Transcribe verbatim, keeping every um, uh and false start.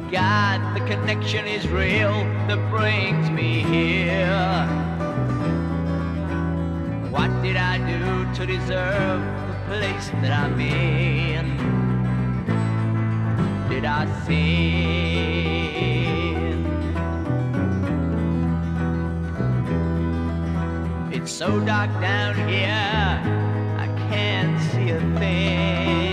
God, the connection is real that brings me here. What did I do to deserve the place that I'm in? Did I sin? It's so dark down here, I can't see a thing.